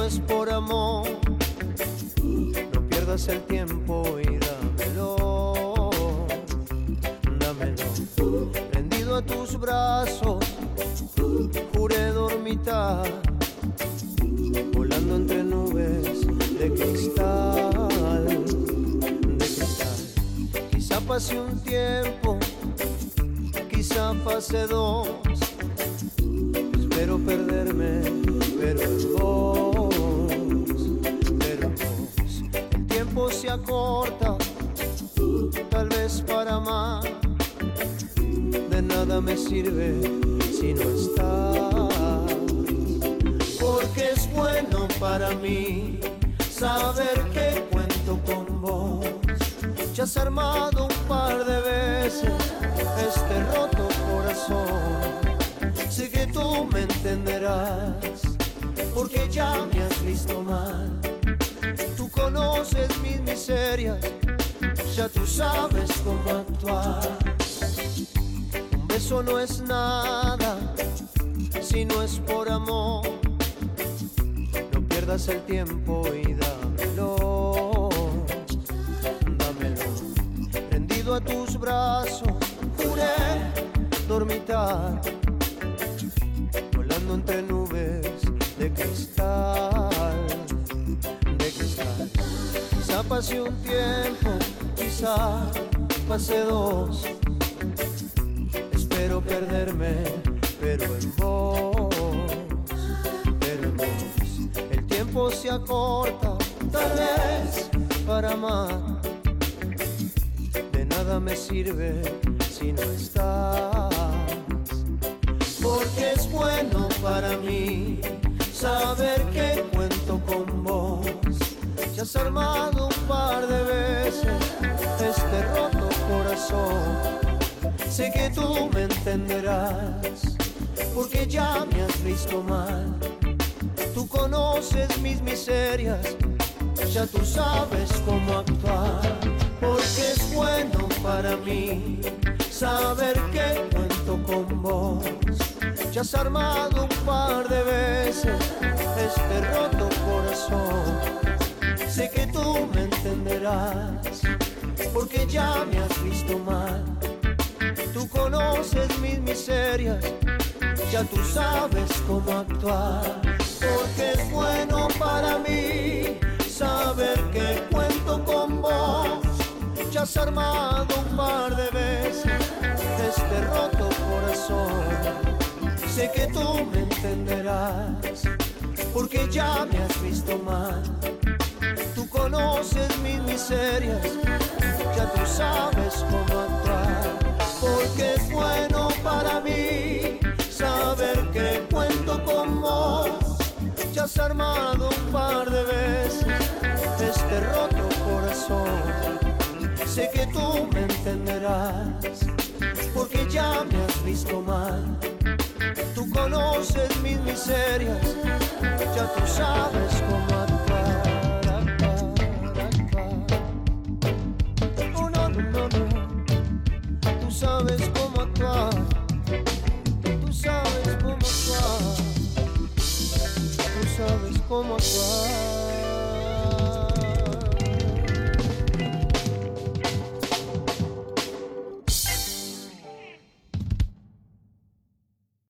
es por amor, no pierdas el tiempo y dámelo, dámelo. Rendido a tus brazos, juré dormitar, volando entre nubes de cristal, de cristal. Quizá pase un tiempo, quizá pase dos, espero perderme, pero en vos, pero en vos. El tiempo se acorta, tal vez para más, de nada me sirve si no estás. Porque es bueno para mí saber que cuento con vos. Ya has armado un par de veces este roto corazón. Sé que tú me entenderás, porque ya me has visto mal. Tú conoces mis miserias, ya tú sabes cómo actuar. Un beso no es nada si no es por amor. No pierdas el tiempo y dámelo, dámelo. Rendido a tus brazos, juré dormitar, volando entre nubes de cristal, de cristal. Quizá pase un tiempo, quizá pase dos, espero perderme, pero en vos, pero en vos. El tiempo se acorta, tal vez para amar, de nada me sirve si no estás. Porque es bueno para mí saber que cuento con vos. Ya has armado un par de veces este roto corazón. Sé que tú me entenderás, porque ya me has visto mal. Tú conoces mis miserias, ya tú sabes cómo actuar. Porque es bueno para mí saber que cuento con vos. Ya has armado un par de veces este roto corazón. Sé que tú me entenderás, porque ya me has visto mal. Tú conoces mis miserias, ya tú sabes cómo actuar. Porque es bueno para mí saber que cuento con vos. Ya has armado un par de veces este roto corazón. Sé que tú me entenderás, porque ya me has visto mal. Tú conoces mis miserias, ya tú sabes cómo actuar. Porque es bueno para mí saber que cuento con vos. Ya has armado un par de veces este roto corazón. Sé que tú me entenderás, porque ya me has visto mal. Tú conoces mis miserias, ya tú sabes cómo actuar. Oh, no, no, no, no. Tú sabes cómo actuar. Tú sabes cómo actuar. Tú sabes cómo actuar.